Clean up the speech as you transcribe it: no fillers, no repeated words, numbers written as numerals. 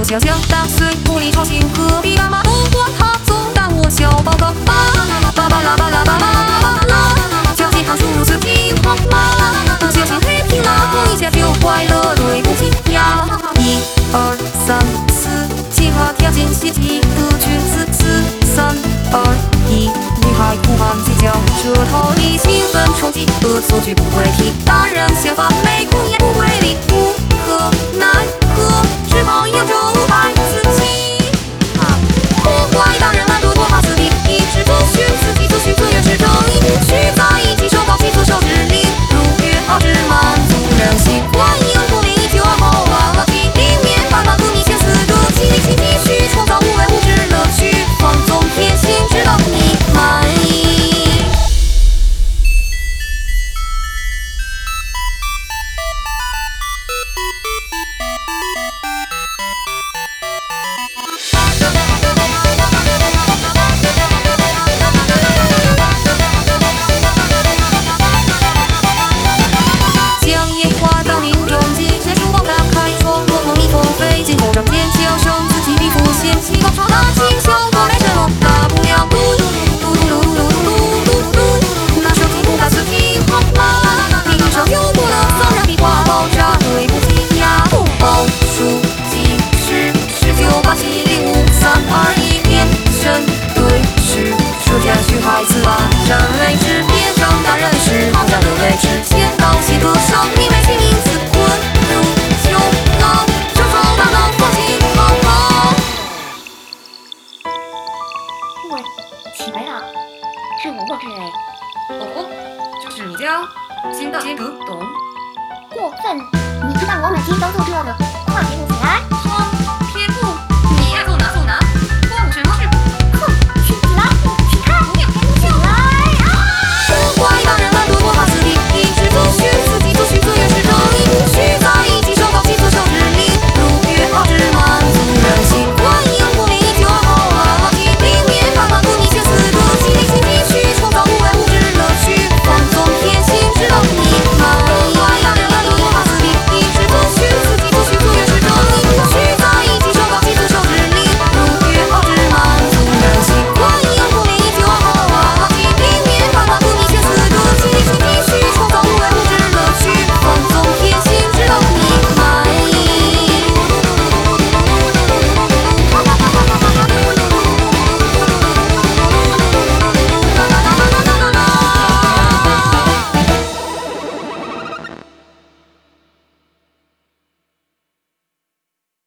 想想打碎玻璃吵醒隔壁妈妈，不管她总当我小报告。巴巴拉巴拉巴拉啦，小鸡汤如此听话吗？不小心黑屏了，碰一下就坏了，对不起呀。1、2、3、4，计划跳进稀奇的裙子。4、3、2、1，女孩不满计较，这套里兴奋冲击，恶作剧不会提，大人想法没空也不会理，无可奈何，只好要着孩子气。破坏大人懒惰多怕死地，一直遵循自己遵循自愿是正义，不去在意亲手搞起遵守指令，如约而至满足人心，欢迎不明就往后忘了记，里面满满和你相似的气力，请继续创造无为无知乐趣，放纵天性，直到你满意。将烟花到林中记，借书包打开窗，落空一风飞进后，让尖叫声自己比浮现起高潮，那轻笑过来什么大不了，嘟嘟嘟嘟嘟嘟嘟嘟嘟，那手机不敢死听好吗？地上有过了骚扰，笔画爆炸，对不起呀。报数计时19、8、7、6、5、3、2、1，变身对视，说下去孩子把人类指变成大人时，好像人类之前到写歌声，你没起名字滚入就能承受大脑放弃好好。 喂，起来啦，是我过去哎。 哦，就是你家新大仙阁懂？ 过分！你知道我们京东做这个，快给我起来！